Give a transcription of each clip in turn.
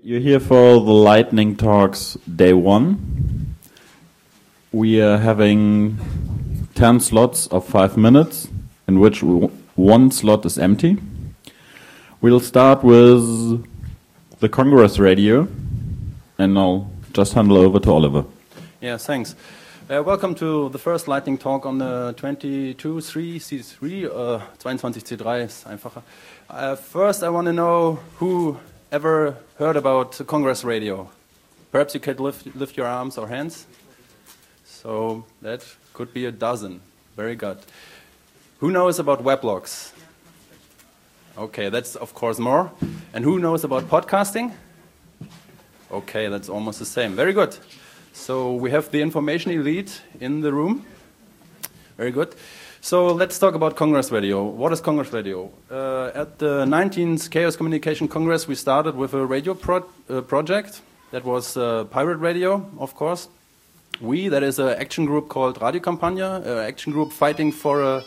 You're here for the Lightning Talks Day 1. We are having 10 slots of 5 minutes, in which one slot is empty. We'll start with the Congress Radio, and I'll just hand over to Oliver. Yeah, thanks. Welcome to the first Lightning Talk on the 22C3, 22C3 ist einfacher. First, I want to know who ever heard about Congress Radio. Perhaps you could lift your arms or hands. So that could be a dozen. Very good. Who knows about weblogs? Okay, that's of course more. And who knows about podcasting? Okay, that's almost the same. Very good. So we have the information elite in the room. Very good. So let's talk about Congress Radio. What is Congress Radio? At the 19th Chaos Communication Congress, we started with a radio project. That was pirate radio, of course. That is an action group called Radiokampagne, an action group fighting for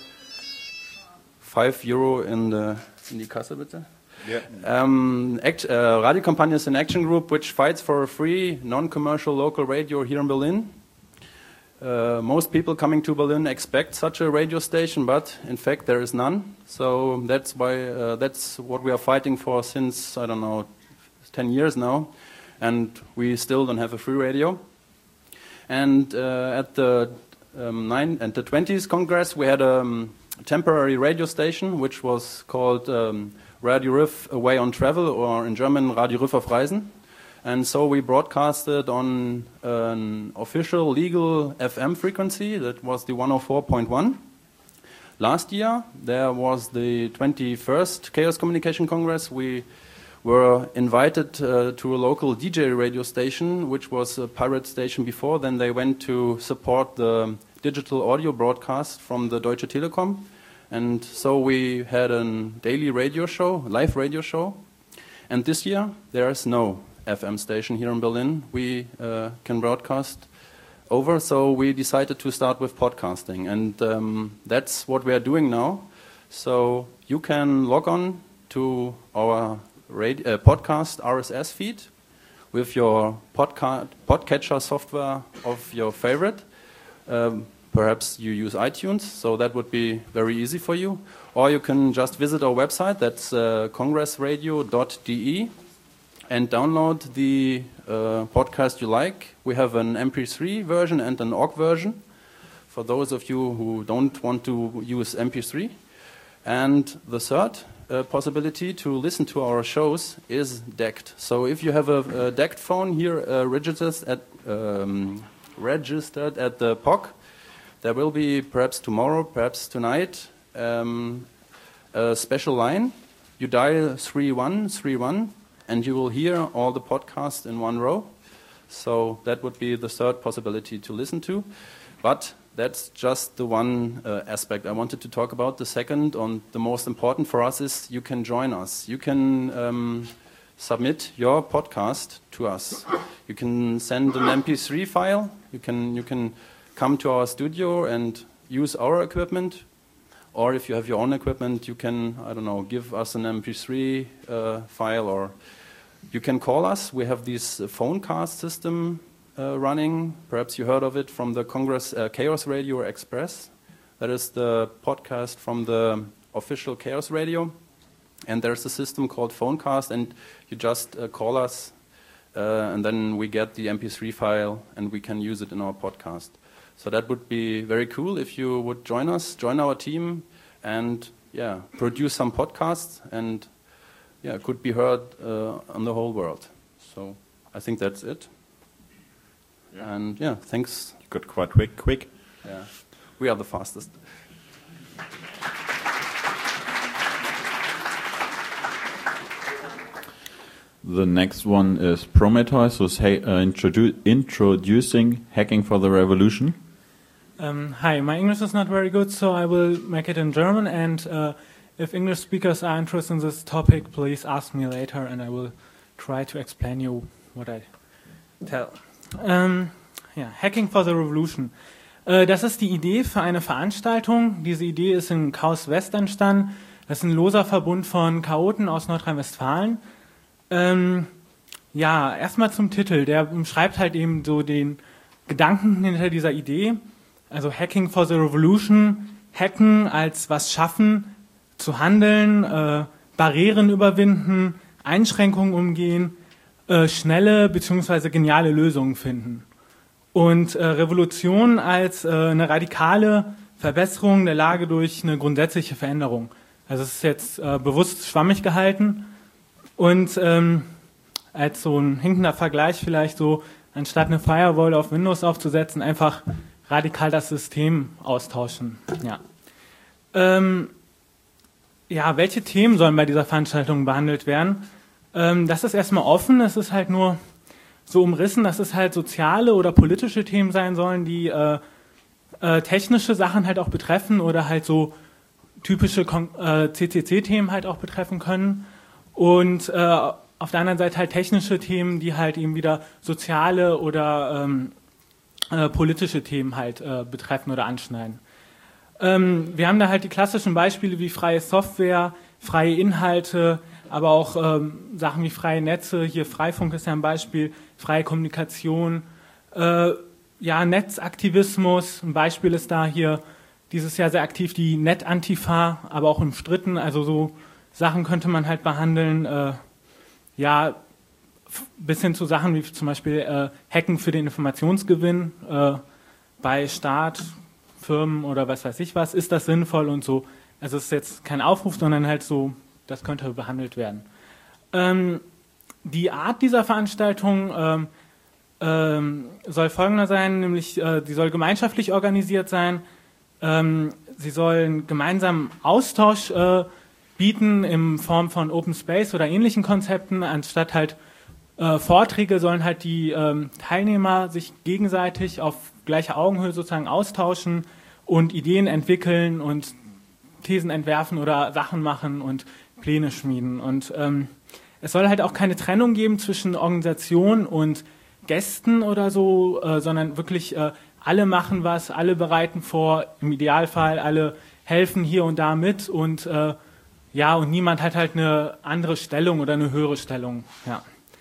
€5 in die Kasse, bitte. Yeah. Radiokampagne is an action group which fights for a free, non-commercial local radio here in Berlin. Most people coming to Berlin expect such a radio station, but in fact there is none. So that's why that's what we are fighting for since, I don't know, 10 years now, and we still don't have a free radio. And at the 20th Congress, we had a temporary radio station which was called Radio Riff Away on Travel, or in German Radio Riff auf Reisen. And so we broadcasted on an official legal FM frequency, that was the 104.1. Last year, there was the 21st Chaos Communication Congress. We were invited to a local DJ radio station, which was a pirate station before. Then they went to support the digital audio broadcast from the Deutsche Telekom. And so we had a daily radio show, live radio show. And this year, there is no FM station here in Berlin. We can broadcast over, so we decided to start with podcasting. And that's what we are doing now. So you can log on to our podcast RSS feed with your podcatcher software of your favorite. Perhaps you use iTunes, so that would be very easy for you. Or you can just visit our website, that's congressradio.de, and download the podcast you like. We have an MP3 version and an OGG version for those of you who don't want to use MP3. And the third possibility to listen to our shows is DECT. So if you have a DECT phone here registered at the POC, there will be perhaps tomorrow, perhaps tonight, a special line. You dial 3131 and you will hear all the podcasts in one row. So that would be the third possibility to listen to. But that's just the one aspect I wanted to talk about. The second, and the most important for us, is you can join us. You can submit your podcast to us. You can send an MP3 file. You can come to our studio and use our equipment. Or if you have your own equipment, you can, I don't know, give us an MP3 file, or you can call us. We have this phone cast system running. Perhaps you heard of it from the Congress Chaos Radio Express. That is the podcast from the official Chaos Radio. And there's a system called Phonecast, and you just call us, and then we get the MP3 file, and we can use it in our podcast. So that would be very cool if you would join us, join our team, and produce some podcasts, and could be heard on the whole world. So I think that's it. Yeah. And thanks. You got quite quick. Yeah, we are the fastest. The next one is Prometheus, who's introducing Hacking for the Revolution. Hi, my English is not very good, so I will make it in German. And if English speakers are interested in this topic, please ask me later, and I will try to explain you what I tell. Hacking for the Revolution. Das ist die Idee für eine Veranstaltung. Diese Idee ist in Chaos West entstanden. Das ist ein loser Verbund von Chaoten aus Nordrhein-Westfalen. Ja, erstmal zum Titel. Der beschreibt halt eben so den Gedanken hinter dieser Idee. Also Hacking for the Revolution, Hacken als was schaffen, zu handeln, Barrieren überwinden, Einschränkungen umgehen, schnelle bzw. geniale Lösungen finden. Und Revolution als eine radikale Verbesserung der Lage durch eine grundsätzliche Veränderung. Also es ist jetzt bewusst schwammig gehalten und als so ein hinkender Vergleich vielleicht so, anstatt eine Firewall auf Windows aufzusetzen, einfach radikal das System austauschen. Ja, ja, welche Themen sollen bei dieser Veranstaltung behandelt werden? Das ist erstmal offen, es ist halt nur so umrissen, dass es halt soziale oder politische Themen sein sollen, die technische Sachen halt auch betreffen oder halt so typische CCC-Themen halt auch betreffen können. Und auf der anderen Seite halt technische Themen, die halt eben wieder soziale oder politische Themen halt betreffen oder anschneiden. Wir haben da halt die klassischen Beispiele wie freie Software, freie Inhalte, aber auch Sachen wie freie Netze, hier Freifunk ist ja ein Beispiel, freie Kommunikation, ja, Netzaktivismus, ein Beispiel ist da hier dieses Jahr sehr aktiv die Net-Antifa, aber auch umstritten, also so Sachen könnte man halt behandeln, ja, bis hin zu Sachen wie zum Beispiel Hacken für den Informationsgewinn bei Staat, Firmen oder was weiß ich was, ist das sinnvoll und so. Also es ist jetzt kein Aufruf, sondern halt so, das könnte behandelt werden. Die Art dieser Veranstaltung soll folgender sein, nämlich sie soll gemeinschaftlich organisiert sein, sie soll einen gemeinsamen Austausch bieten in Form von Open Space oder ähnlichen Konzepten, anstatt halt Vorträge sollen halt die Teilnehmer sich gegenseitig auf gleicher Augenhöhe sozusagen austauschen und Ideen entwickeln und Thesen entwerfen oder Sachen machen und Pläne schmieden. Und es soll halt auch keine Trennung geben zwischen Organisation und Gästen oder so, sondern wirklich alle machen was, alle bereiten vor, im Idealfall alle helfen hier und da mit und ja, und niemand hat halt eine andere Stellung oder eine höhere Stellung. Ja.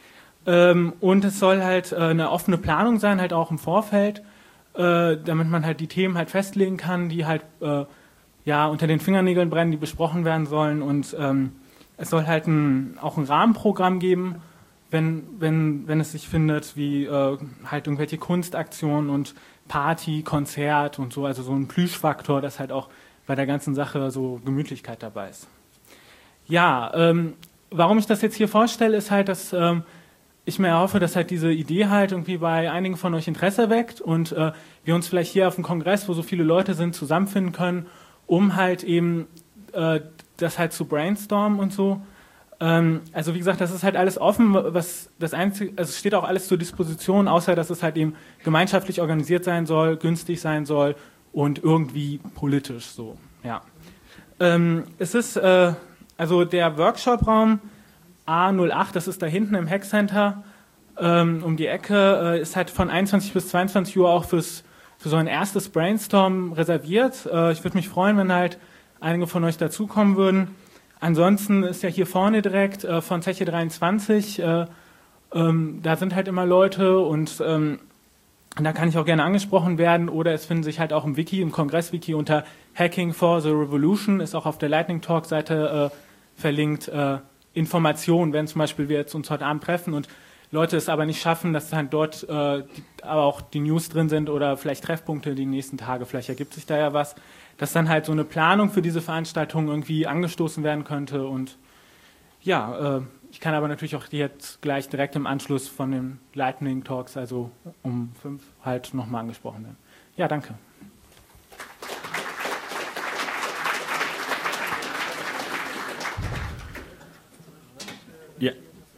Und es soll halt eine offene Planung sein, halt auch im Vorfeld, damit man halt die Themen halt festlegen kann, die halt ja unter den Fingernägeln brennen, die besprochen werden sollen. Und es soll halt auch ein Rahmenprogramm geben, wenn es sich findet, wie halt irgendwelche Kunstaktionen und Party, Konzert und so, also so ein Plüschfaktor, dass halt auch bei der ganzen Sache so Gemütlichkeit dabei ist. Ja, warum ich das jetzt hier vorstelle, ist halt, dass ich mir erhoffe, dass halt diese Idee halt irgendwie bei einigen von euch Interesse weckt und wir uns vielleicht hier auf dem Kongress, wo so viele Leute sind, zusammenfinden können, um halt eben das halt zu brainstormen und so. Also wie gesagt, das ist halt alles offen, was das Einzige, also es steht auch alles zur Disposition, außer dass es halt eben gemeinschaftlich organisiert sein soll, günstig sein soll und irgendwie politisch so, ja. Es ist also der Workshop-Raum A08, das ist da hinten im Hackcenter um die Ecke, ist halt von 21 bis 22 Uhr auch für so ein erstes Brainstorm reserviert. Ich würde mich freuen, wenn halt einige von euch dazukommen würden. Ansonsten ist ja hier vorne direkt von Zeche 23, da sind halt immer Leute und da kann ich auch gerne angesprochen werden oder es finden sich halt auch im Wiki, im Kongress-Wiki unter Hacking for the Revolution, ist auch auf der Lightning Talk-Seite verlinkt, Informationen, wenn zum Beispiel wir jetzt uns heute Abend treffen und Leute es aber nicht schaffen, dass dann dort aber auch die News drin sind oder vielleicht Treffpunkte die nächsten Tage, vielleicht ergibt sich da ja was, dass dann halt so eine Planung für diese Veranstaltung irgendwie angestoßen werden könnte und ja, ich kann aber natürlich auch jetzt gleich direkt im Anschluss von den Lightning Talks, also um 5 halt nochmal angesprochen werden. Ja, danke. Yeah.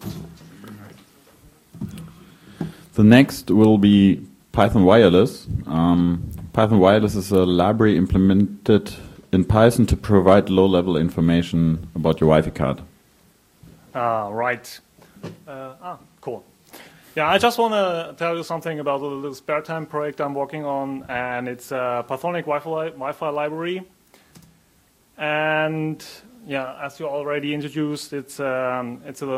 The next will be Python Wireless. Python Wireless is a library implemented in Python to provide low-level information about your Wi-Fi card. Right. Cool. Yeah, I just want to tell you something about the little spare time project I'm working on, and it's a Pythonic Wi-Fi library. And yeah, as you already introduced, it's a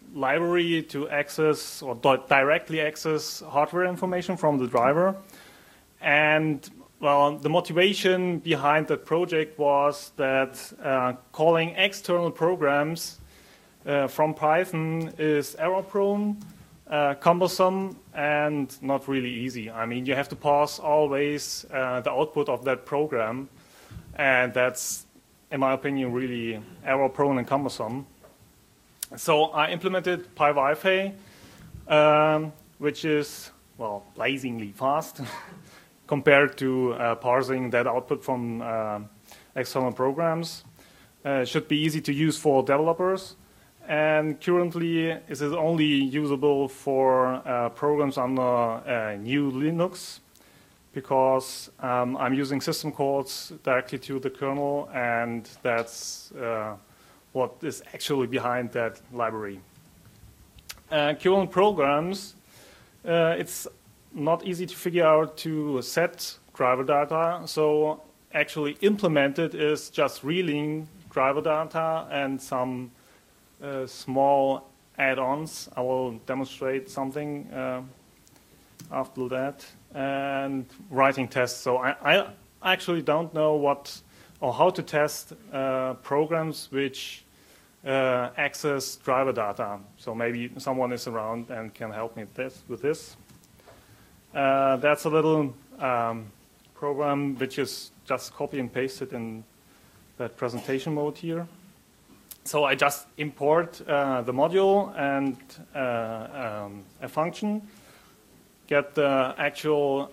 library to access or directly access hardware information from the driver. And well, the motivation behind that project was that calling external programs from Python is error-prone, cumbersome, and not really easy. I mean, you have to pass always the output of that program, and that's, in my opinion, really error-prone and cumbersome. So I implemented PyWiFi, which is, well, blazingly fast compared to parsing that output from external programs. Should be easy to use for developers. And currently, it is only usable for programs under GNU Linux, because I'm using system calls directly to the kernel, and that's what is actually behind that library. Current programs, it's not easy to figure out to set driver data, so actually implemented is just reeling driver data and some small add-ons. I will demonstrate something after that, and writing tests. So I actually don't know what or how to test programs which access driver data. So maybe someone is around and can help me with this. That's a little program which is just copy and pasted in that presentation mode here. So I just import the module and a function, get the actual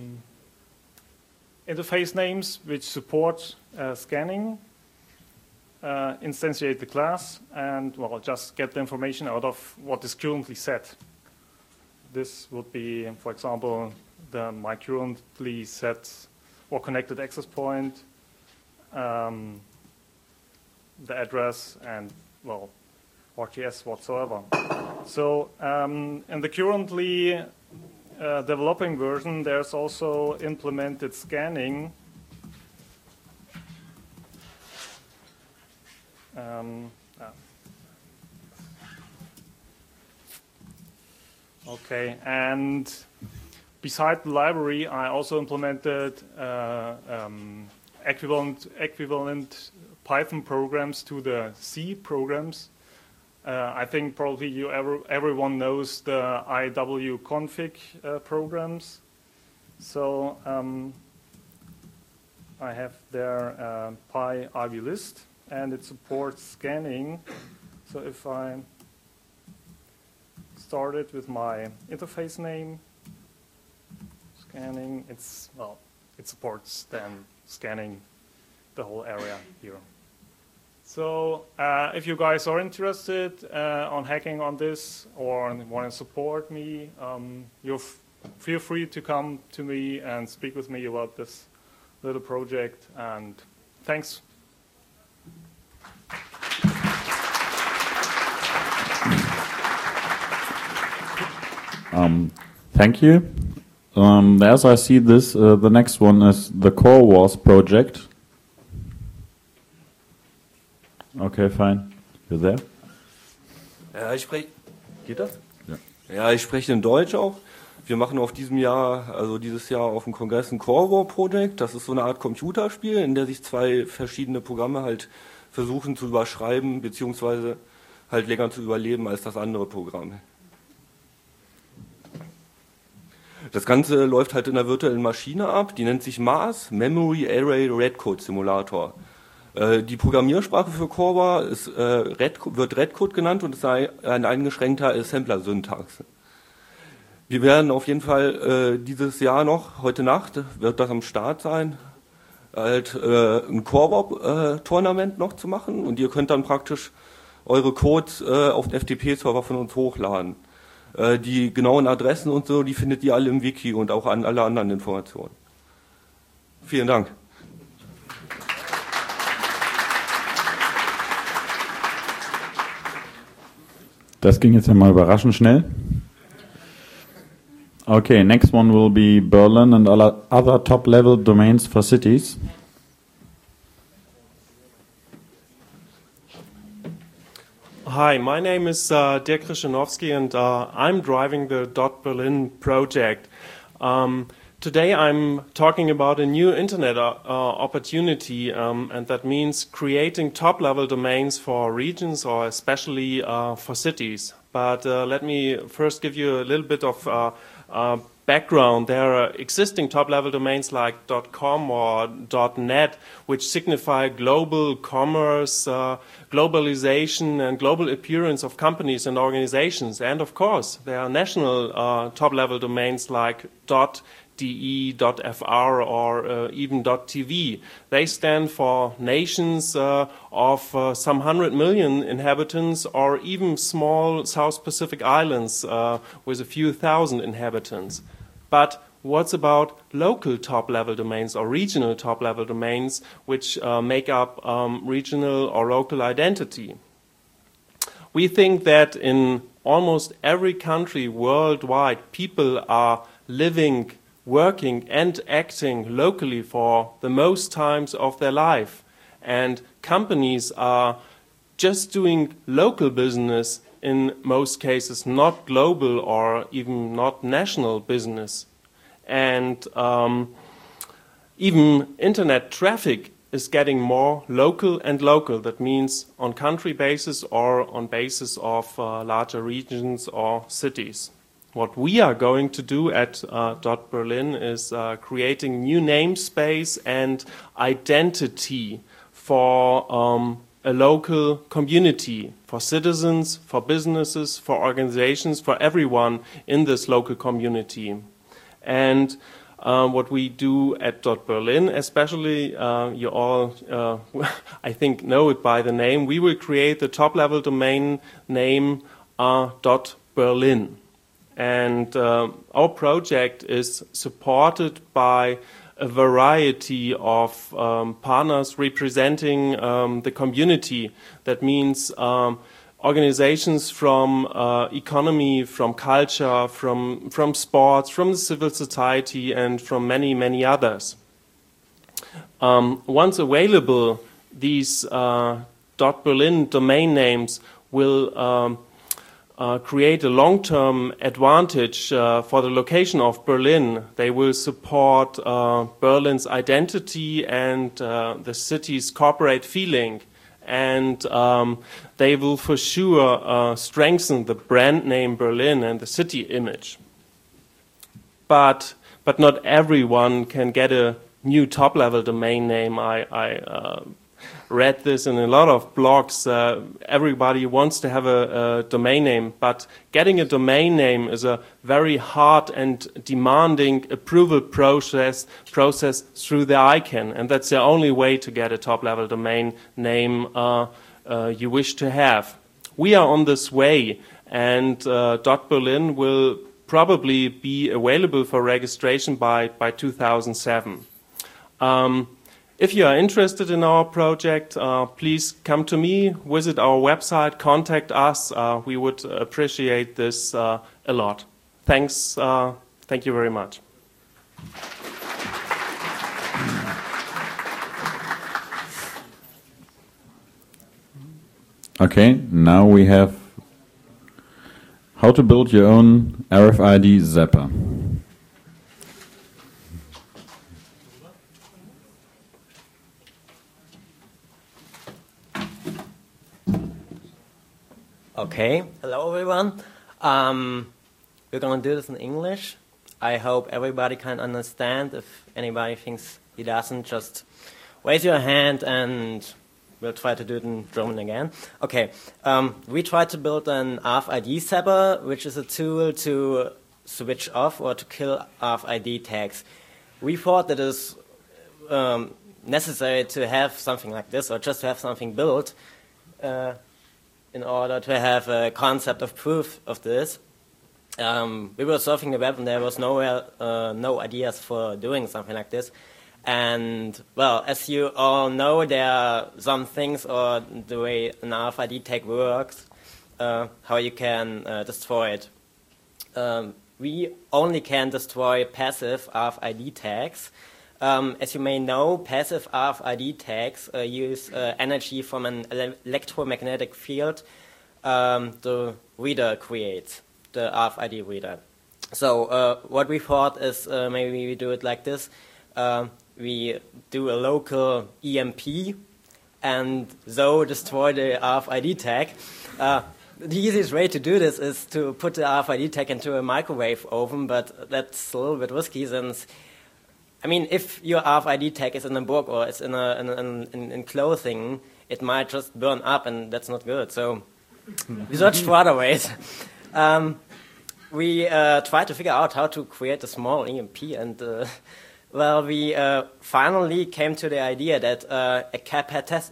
interface names which support scanning, instantiate the class, and well, just get the information out of what is currently set. This would be, for example, my currently set or connected access point, the address, and well, RTS whatsoever. So in the currently developing version, there's also implemented scanning. Okay, and beside the library, I also implemented equivalent Python programs to the C programs. I think probably everyone knows the IWconfig programs. So I have there PyIWList, and it supports scanning. So if I start it with my interface name, scanning, it supports then scanning the whole area here. So if you guys are interested on hacking on this or want to support me, feel free to come to me and speak with me about this little project. And thanks. Thank you. As I see this, the next one is the Core Wars project. Okay, fine. You're there? Ja, geht das? Ja. Ja, ich spreche in Deutsch auch. Wir machen dieses Jahr auf dem Kongress ein Core War Project. Das ist so eine Art Computerspiel, in der sich zwei verschiedene Programme halt versuchen zu überschreiben, beziehungsweise halt länger zu überleben als das andere Programm. Das Ganze läuft halt in einer virtuellen Maschine ab, die nennt sich MARS, Memory Array Redcode Simulator. Die Programmiersprache für Core War wird Redcode genannt und ist ein eingeschränkter Assembler-Syntax. Wir werden auf jeden Fall dieses Jahr noch, heute Nacht, wird das am Start sein, halt ein Core War-Tournament noch zu machen, und ihr könnt dann praktisch eure Codes auf den FTP-Server von uns hochladen. Die genauen Adressen und so, die findet ihr alle im Wiki und auch an alle anderen Informationen. Vielen Dank. Das ging jetzt ja mal überraschend schnell. Okay, next one will be Berlin and other top-level domains for cities. Hi, my name is Dirk Krzyżanowski, and I'm driving the .Berlin project. Today I'm talking about a new internet opportunity, and that means creating top-level domains for regions or especially for cities. But let me first give you a little bit of background. There are existing top-level domains like .com or .net, which signify global commerce, globalization, and global appearance of companies and organizations. And of course, there are national top-level domains like .de, .fr, or even .tv. They stand for nations of some 100 million inhabitants, or even small South Pacific islands with a few thousand inhabitants. But what's about local top-level domains or regional top-level domains, which make up regional or local identity? We think that in almost every country worldwide, people are living, working, and acting locally for the most times of their life. And companies are just doing local business in most cases, not global or even not national business. And even internet traffic is getting more local and local. That means on country basis or on basis of larger regions or cities. What we are going to do at .Berlin is creating new namespace and identity for a local community, for citizens, for businesses, for organizations, for everyone in this local community. And what we do at .Berlin, especially, you all, I think, know it by the name, we will create the top-level domain name .Berlin. And our project is supported by a variety of partners representing the community. That means organizations from economy, from culture, from sports, from the civil society, and from many, many others. Once available, these .Berlin domain names will create a long-term advantage for the location of Berlin. They will support Berlin's identity and the city's corporate feeling. And they will for sure strengthen the brand name Berlin and the city image. But not everyone can get a new top-level domain name. I read this in a lot of blogs. Everybody wants to have a domain name, but getting a domain name is a very hard and demanding approval process through the ICANN, and that's the only way to get a top-level domain name you wish to have. We are on this way, and .Berlin will probably be available for registration by 2007. If you are interested in our project, please come to me, visit our website, contact us. We would appreciate this a lot. Thanks. Thank you very much. Okay, now we have how to build your own RFID zapper. Okay, hello everyone. We're going to do this in English. I hope everybody can understand. If anybody thinks he doesn't, just raise your hand and we'll try to do it in German again. Okay, we tried to build an RFID zapper, which is a tool to switch off or to kill RFID tags. We thought that it is necessary to have something like this, or just to have something built in order to have a concept of proof of this. We were surfing the web and there was no ideas for doing something like this. And, well, as you all know, there are some things, or the way an RFID tag works, how you can destroy it. We only can destroy passive RFID tags. As you may know, passive RFID tags use energy from an electromagnetic field the reader creates, the RFID reader. So what we thought is maybe we do it like this. We do a local EMP and so destroy the RFID tag. The easiest way to do this is to put the RFID tag into a microwave oven, but that's a little bit risky since, I mean, if your RFID tag is in a book or it's in clothing, it might just burn up, and that's not good. So we searched for other ways. We tried to figure out how to create a small EMP, and well, we finally came to the idea that a capacitor,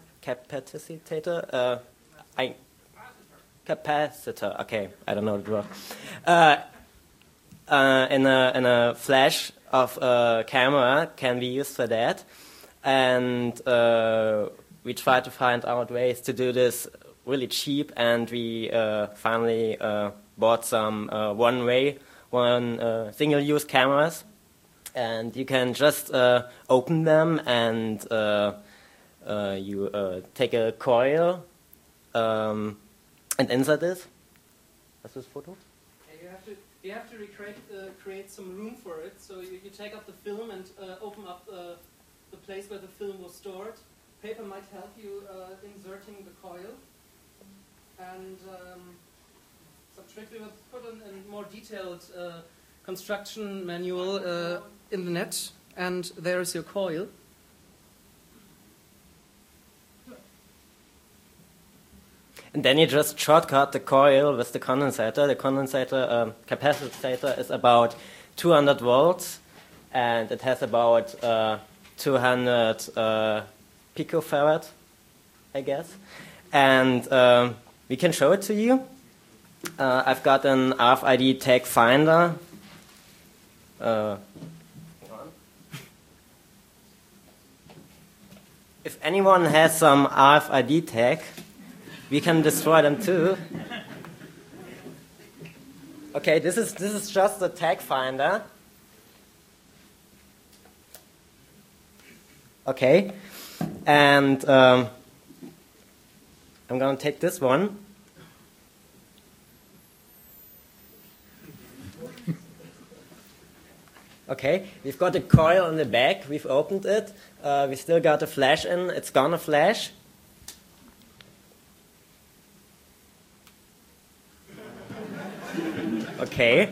capacitor, okay, I don't know the word, in a flash of a camera can be used for that, and we tried to find out ways to do this really cheap, and we finally bought some single-use cameras, and you can just open them, and you take a coil and insert this. What's this photo? You have to create some room for it. So you take up the film and open up the place where the film was stored. Paper might help you inserting the coil. And some trick we will put in a more detailed construction manual in the net. And there is your coil. And then you just shortcut the coil with the condensator. The condensator capacitor is about 200 volts, and it has about 200 picofarad, I guess. And we can show it to you. I've got an RFID tag finder. If anyone has some RFID tag, we can destroy them too. Okay, this is just a tag finder. Okay, and I'm going to take this one. Okay, we've got a coil on the back. We've opened it. We still got a flash in. It's gonna flash. Okay.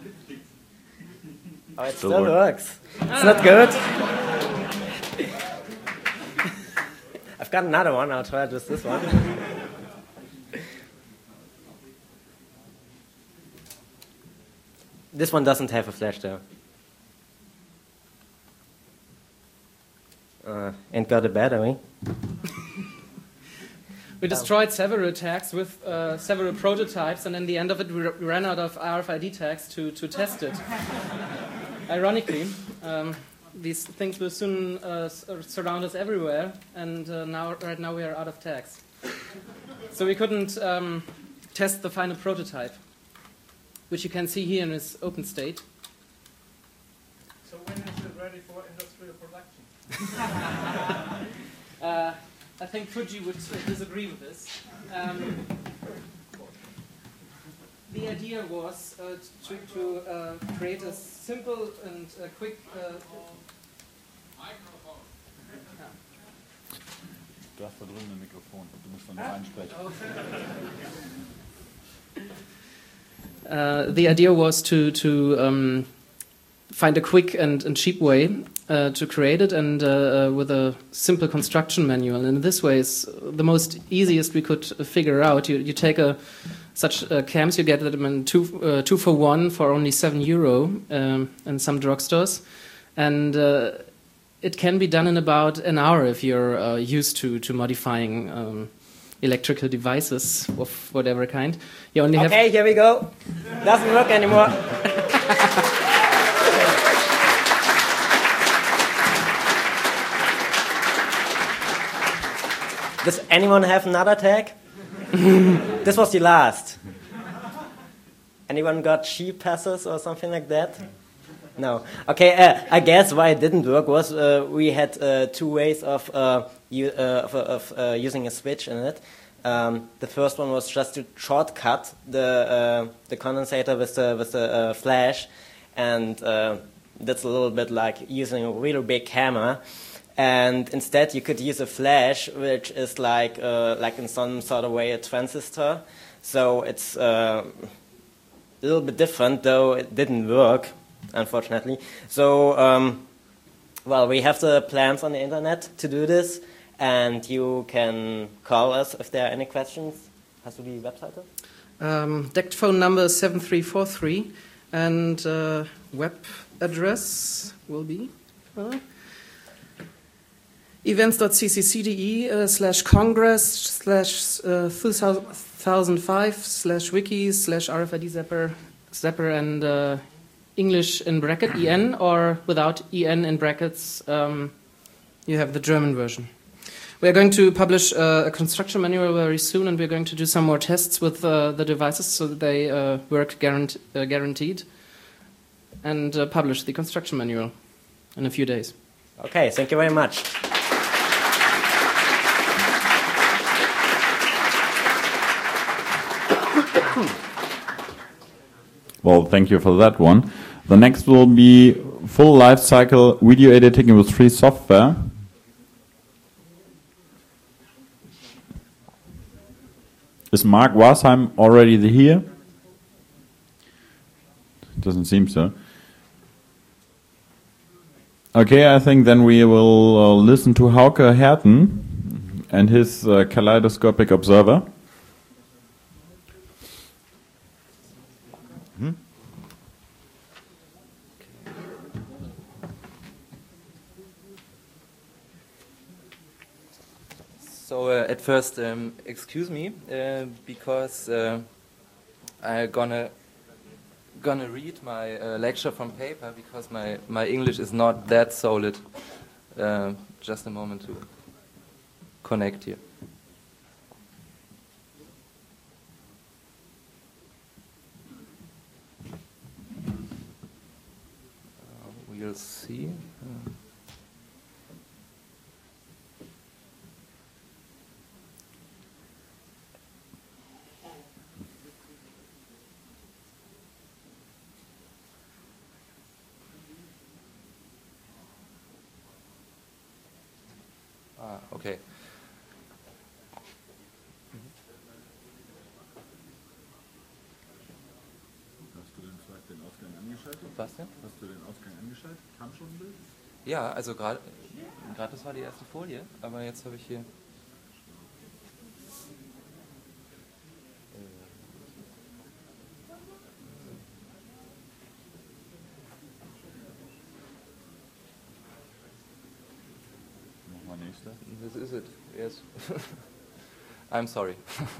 Oh, it still works. It's not good. I've got another one. I'll try just this one. This one doesn't have a flash though. Ain't got a battery. We destroyed several tags with several prototypes, and in the end of it, we ran out of RFID tags to test it. Ironically, these things will soon surround us everywhere, and right now we are out of tags. So we couldn't test the final prototype, which you can see here in its open state. So when is it ready for industrial production? I think Fuji would disagree with this. The idea was to create a simple and quick... Du hast da drüben ein Mikrofon, du musst dann noch einsprechen. The idea was to find a quick and cheap way to create it, and with a simple construction manual. And in this way, it's the most easiest we could figure out. You take such cams, you get them in two for one for only €7 in some drugstores, and it can be done in about an hour if you're used to modifying electrical devices of whatever kind. You only have... Okay, here we go. Doesn't work anymore. Does anyone have another tag? This was the last. Anyone got cheap passes or something like that? No. Okay, I guess why it didn't work was we had two ways of using a switch in it. The first one was just to shortcut the condensator with the flash, and that's a little bit like using a really big hammer. And instead, you could use a flash, which is like in some sort of way a transistor. So it's a little bit different, though it didn't work, unfortunately. So, well, we have the plans on the internet to do this, and you can call us if there are any questions. Hast du die Webseite? DECT phone number is 7343, and web address will be events.ccde/congress/2005/wiki/RFID zapper and English in bracket EN, or without EN in brackets, you have the German version. We are going to publish a construction manual very soon, and we're going to do some more tests with the devices so that they work guaranteed, and publish the construction manual in a few days. Okay, thank you very much. Well, thank you for that one. The next will be full life cycle video editing with free software. Is Mark Washeim already here? Doesn't seem so. Okay, I think then we will listen to Hauke Herten and his kaleidoscopic observer. So at first, excuse me, because I'm gonna read my lecture from paper, because my English is not that solid. Just a moment to connect here. We'll see. Okay. Hast du den Ausgang angeschaltet? Was denn? Hast du den Ausgang angeschaltet? Kam schon ein Bild? Ja, also gerade das war die erste Folie, aber jetzt habe ich hier... This is it, yes. I'm sorry.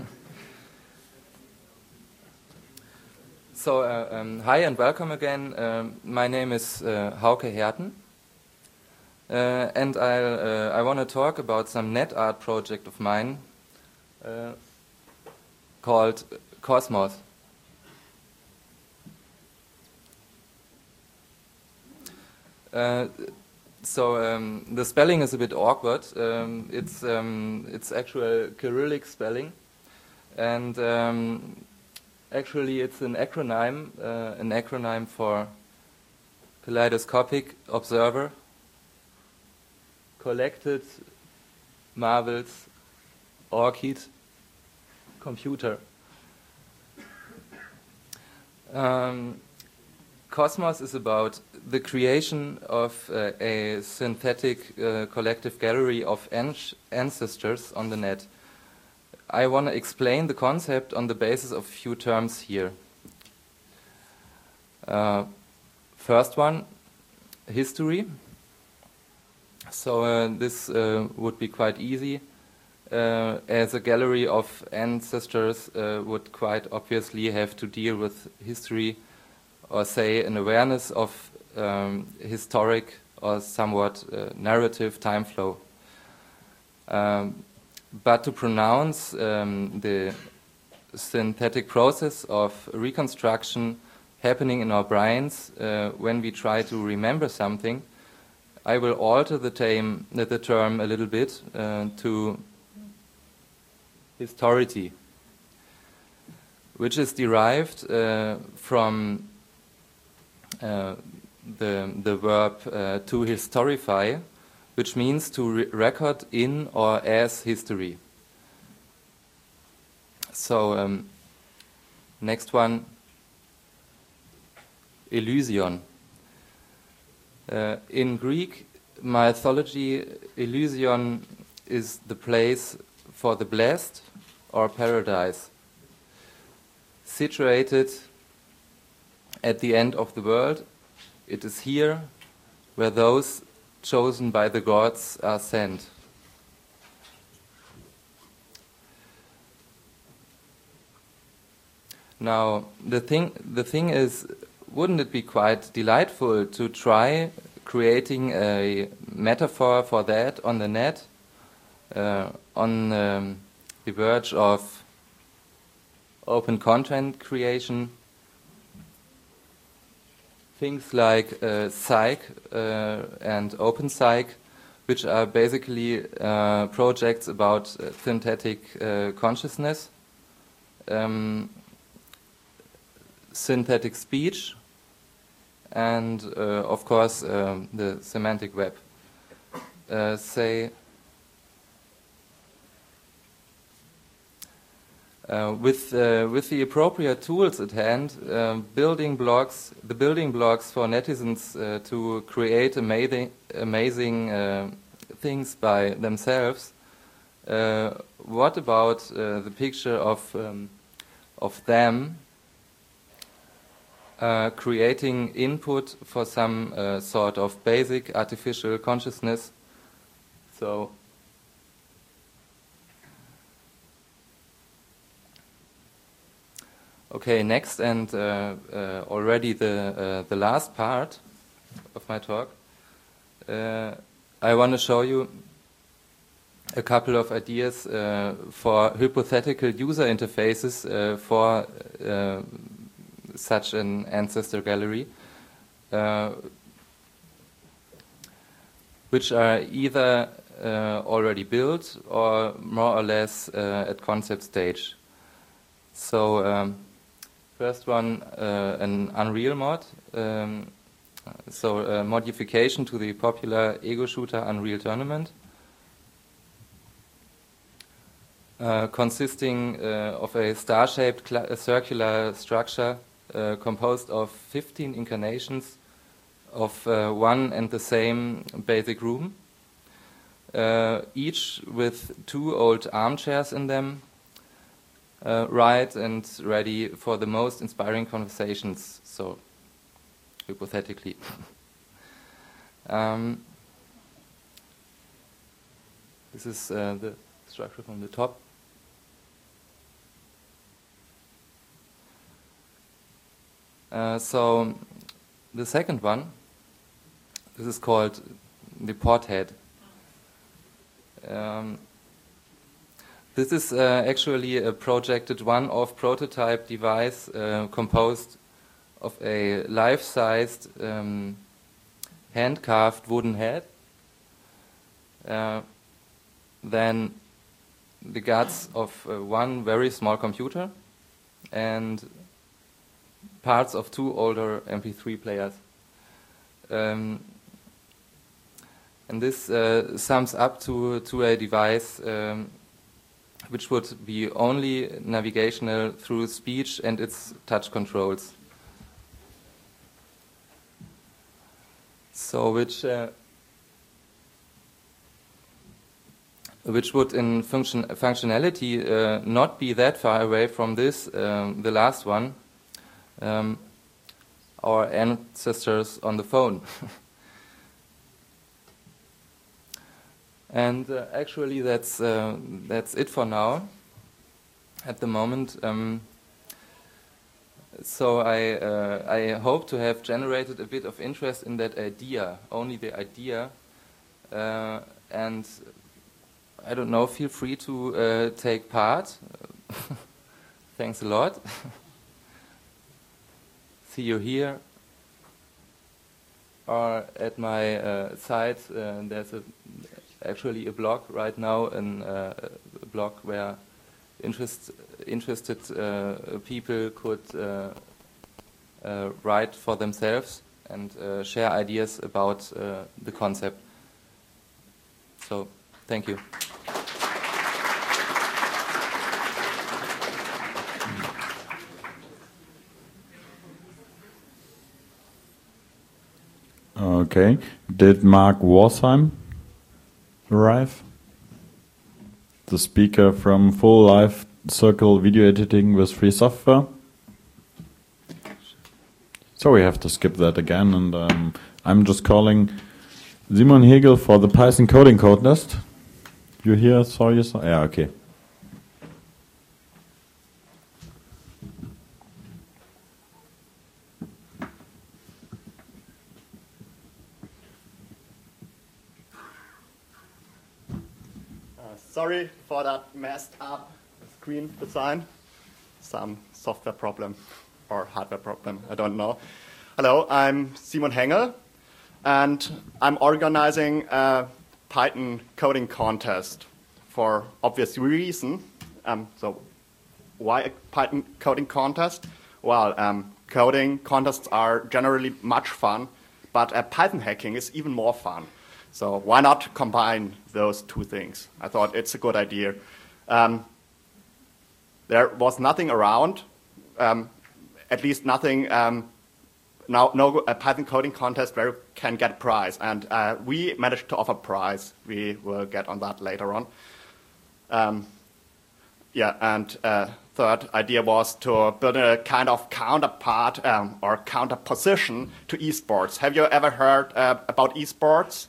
So, hi and welcome again. My name is Hauke Herten. And I want to talk about some net art project of mine called Cosmos. So the spelling is a bit awkward. It's actual Cyrillic spelling, and actually it's an acronym for Kaleidoscopic Observer, Collected Marbles, Orchid, Computer. Cosmos is about the creation of a synthetic collective gallery of ancestors on the net. I want to explain the concept on the basis of a few terms here. First one, history. So this would be quite easy, as a gallery of ancestors would quite obviously have to deal with history, or say an awareness of historic or somewhat narrative time flow. But to pronounce the synthetic process of reconstruction happening in our brains when we try to remember something, I will alter the term a little bit to histority, which is derived from the verb to historify, which means to record in or as history. So next one, Elysion. In Greek mythology, Elysion is the place for the blessed or paradise, situated at the end of the world. It is here where those chosen by the gods are sent. Now, the thing is, wouldn't it be quite delightful to try creating a metaphor for that on the net, on the verge of open content creation? Things like Psych and OpenPsych, which are basically projects about synthetic consciousness, synthetic speech, and of course the semantic web. With the appropriate tools at hand, the building blocks for netizens to create amazing things by themselves. What about the picture of them creating input for some sort of basic artificial consciousness? So. Okay, next and already the last part of my talk, I want to show you a couple of ideas for hypothetical user interfaces for such an ancestor gallery, which are either already built or more or less at concept stage. So. First one, an Unreal mod, so a modification to the popular ego shooter Unreal Tournament, consisting of a star-shaped circular structure composed of 15 incarnations of one and the same basic room, each with 2 old armchairs in them, right and ready for the most inspiring conversations, so hypothetically. This is the structure from the top. So the second one, this is called the porthead. This is actually a projected one-off prototype device composed of a life-sized hand-carved wooden head, then the guts of one very small computer, and parts of 2 older MP3 players. And this sums up to a device which would be only navigational through speech and its touch controls. So which would in functionality not be that far away from this, the last one, our ancestors on the phone. And actually, that's it for now. At the moment, so I hope to have generated a bit of interest in that idea, only the idea, and I don't know. Feel free to take part. Thanks a lot. See you here. Or at my site, there's actually a blog right now, a blog where interested people could write for themselves and share ideas about the concept. So, thank you. Okay. Did Mark Warsheim arrive? The speaker from Full Life Circle Video Editing with Free Software. So we have to skip that again, and I'm just calling Simon Hegel for the Python coding contest. You here? Sorry, yeah, okay. Sorry for that messed up screen design. Some software problem or hardware problem, I don't know. Hello, I'm Simon Hengel, and I'm organizing a Python coding contest for obvious reason. So why a Python coding contest? Well, coding contests are generally much fun, but Python hacking is even more fun. So why not combine those two things? I thought it's a good idea. There was nothing around, at least nothing, no Python coding contest where you can get a prize. And we managed to offer a prize. We will get on that later on. Third idea was to build a kind of counterpart or counterposition to esports. Have you ever heard about esports?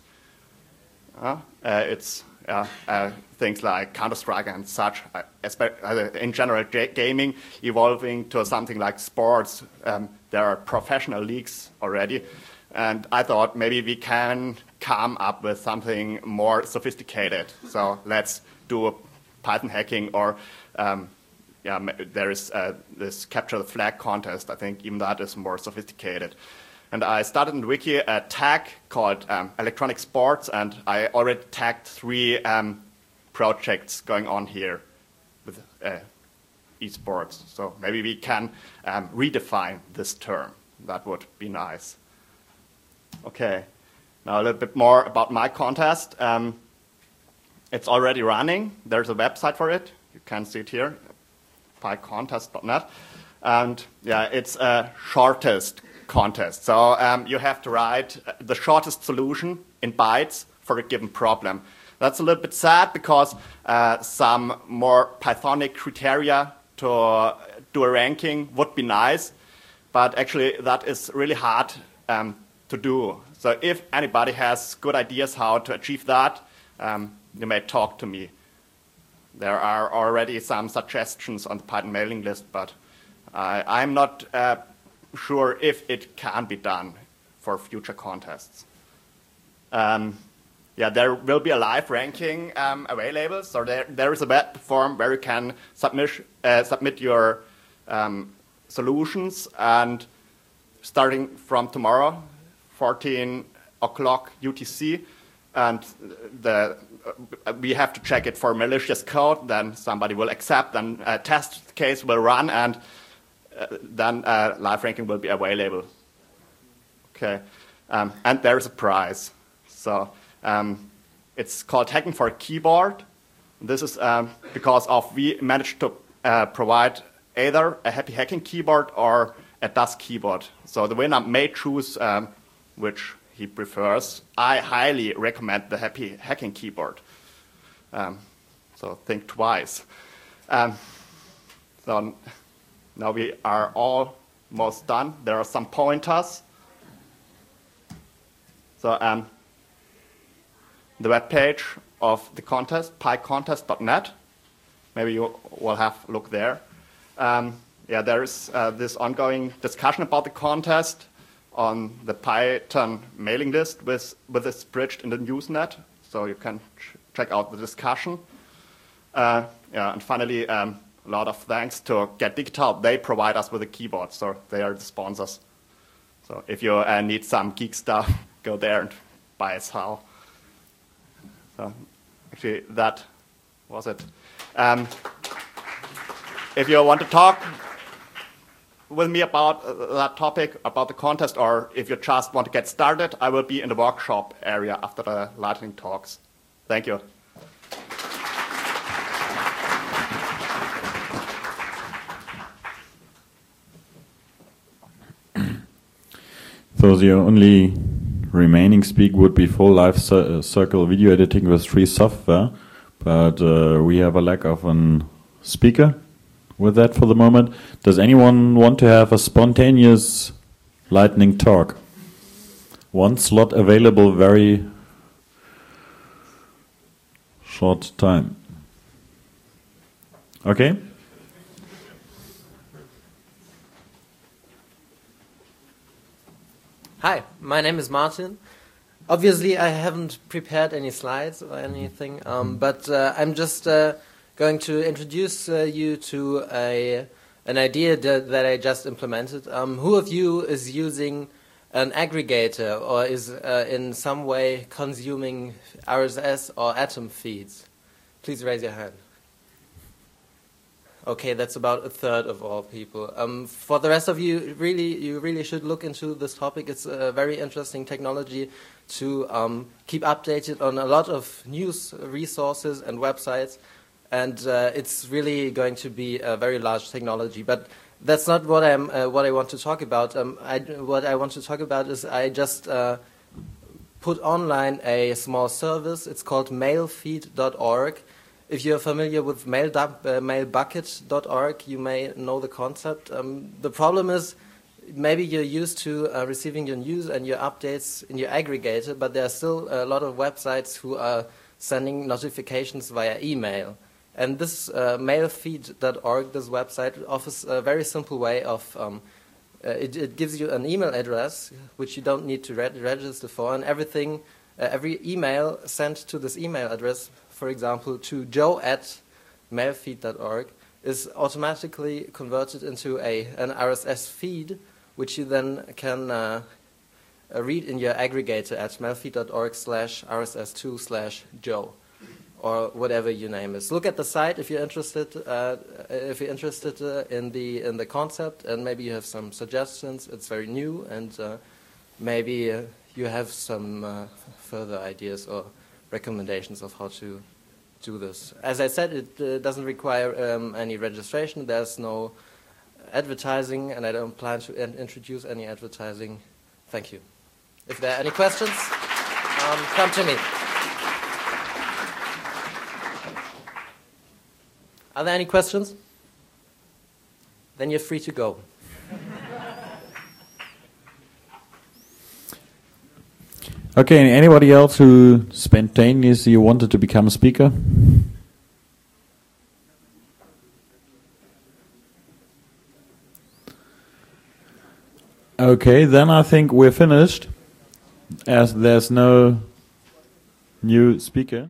It's things like Counter-Strike and such, in general gaming, evolving to something like sports. There are professional leagues already, and I thought maybe we can come up with something more sophisticated. So let's do Python hacking, or there is this capture the flag contest. I think even that is more sophisticated. And I started in Wiki a tag called Electronic Sports, and I already tagged 3 projects going on here with esports. So maybe we can redefine this term. That would be nice. Okay, now a little bit more about my contest. It's already running. There's a website for it. You can see it here, pycontest.net. And yeah, it's a shortest contest. So you have to write the shortest solution in bytes for a given problem. That's a little bit sad because some more Pythonic criteria to do a ranking would be nice, but actually that is really hard to do. So if anybody has good ideas how to achieve that, you may talk to me. There are already some suggestions on the Python mailing list, but I'm not sure if it can be done for future contests. There will be a live ranking available. So there is a web form where you can submit your solutions, and starting from tomorrow, 14 o'clock UTC, and we have to check it for malicious code. Then somebody will accept, then a test case will run, and then live ranking will be available. Okay, and there is a prize. So it's called Hacking for a Keyboard. This is because we managed to provide either a Happy Hacking keyboard or a DAS keyboard. So the winner may choose which he prefers. I highly recommend the Happy Hacking keyboard. So think twice. So now we are almost done. There are some pointers. So the web page of the contest, pycontest.net. Maybe you will have a look there. There is this ongoing discussion about the contest on the Python mailing list with this bridged in the Usenet, so you can check out the discussion. And finally, a lot of thanks to Get Digital. They provide us with a keyboard, so they are the sponsors. So if you need some geek stuff, go there and buy a SAL. So actually, that was it. if you want to talk with me about that topic, about the contest, or if you just want to get started, I will be in the workshop area after the lightning talks. Thank you. So the only remaining speak would be full life circle video editing with free software, but we have a lack of a speaker with that for the moment. Does anyone want to have a spontaneous lightning talk? One slot available, very short time. Okay. Hi, my name is Martin. Obviously, I haven't prepared any slides or anything, but I'm just going to introduce you to an idea that I just implemented. Who of you is using an aggregator or is in some way consuming RSS or Atom feeds? Please raise your hand. Okay, that's about a third of all people. For the rest of you, you really should look into this topic. It's a very interesting technology to keep updated on a lot of news resources and websites, and it's really going to be a very large technology. But that's not what I want to talk about. What I want to talk about is I just put online a small service. It's called mailfeed.org. If you're familiar with mailbucket.org, you may know the concept. The problem is maybe you're used to receiving your news and your updates in your aggregator, but there are still a lot of websites who are sending notifications via email. And this mailfeed.org, this website, offers a very simple way of it gives you an email address, which you don't need to register for, and everything, every email sent to this email address, for example, to joe@mailfeed.org, is automatically converted into an RSS feed, which you then can read in your aggregator at mailfeed.org/RSS2/Joe, or whatever your name is. Look at the site if you're interested. In the concept, and maybe you have some suggestions. It's very new, and maybe you have some further ideas or recommendations of how to do this. As I said, it doesn't require any registration. There's no advertising, and I don't plan to introduce any advertising. Thank you. If there are any questions, come to me. Are there any questions? Then you're free to go. Okay, anybody else who spontaneously wanted to become a speaker? Okay, then I think we're finished, as there's no new speaker.